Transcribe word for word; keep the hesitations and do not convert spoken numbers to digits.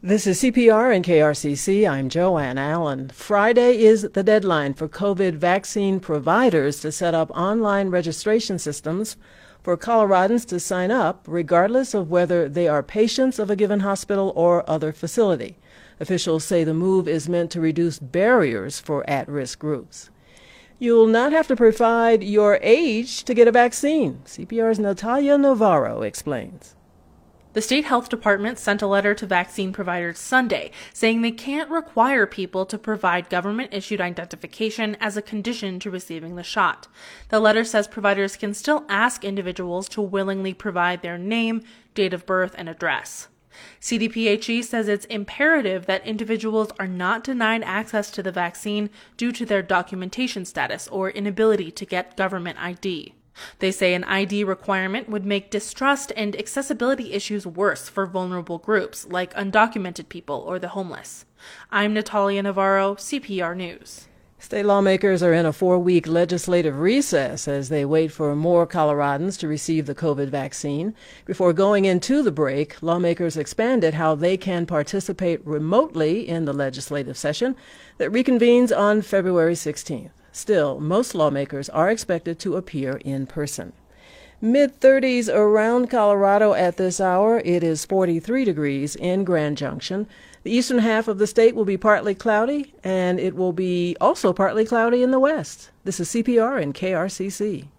This is C P R and K R C C. I'm Joanne Allen. Friday is the deadline for COVID vaccine providers to set up online registration systems for Coloradans to sign up, regardless of whether they are patients of a given hospital or other facility. Officials say the move is meant to reduce barriers for at-risk groups. You'll not have to provide your age to get a vaccine. C P R's Natalia Navarro explains. The state health department sent a letter to vaccine providers Sunday saying they can't require people to provide government-issued identification as a condition to receiving the shot. The letter says providers can still ask individuals to willingly provide their name, date of birth, and address. C D P H E says it's imperative that individuals are not denied access to the vaccine due to their documentation status or inability to get government I D. They say an I D requirement would make distrust and accessibility issues worse for vulnerable groups like undocumented people or the homeless. I'm Natalia Navarro, C P R News. State lawmakers are in a four-week legislative recess as they wait for more Coloradans to receive the COVID vaccine. Before going into the break, lawmakers expanded how they can participate remotely in the legislative session that reconvenes on February sixteenth. Still, most lawmakers are expected to appear in person. mid thirties around Colorado at this hour. It is forty-three degrees in Grand Junction. The eastern half of the state will be partly cloudy, and it will be also partly cloudy in the west. This is C P R and K R C C.